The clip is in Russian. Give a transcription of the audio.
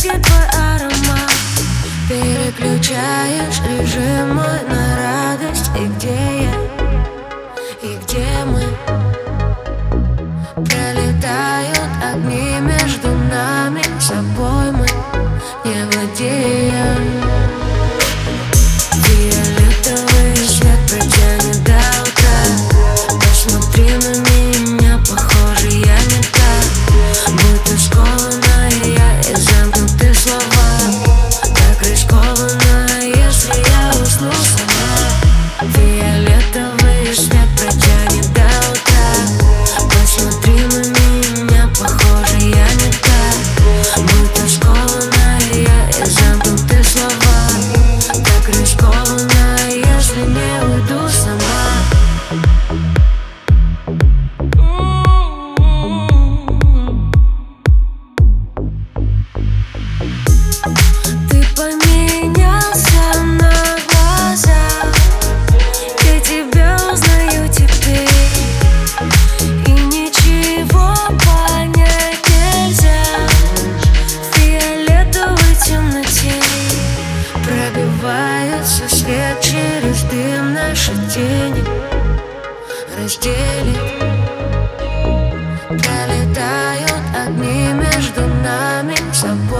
цветке твой аромат. Переключаешь режим мой на радость. И где я? И где мы? Пролетают огни между нами, собой мы не владеем. Фиолетовый свет протянет до утра. Посмотри на меня, похоже, я не та. Будто скованная я и замкнуты слова. Так рискованно, если я усну сама. Фиолетовый свет протянет до утра. Посмотри на меня, похоже, я не та. Будто скованная я и замкнуты слова. Так рискованно, если не уйду сама. Ты поменялся на глазах. Я тебя узнаю теперь. И ничего понять нельзя. В фиолетовой темноте пробивается свет через дым. Наши тени разделит. Пролетают огни между нами собой.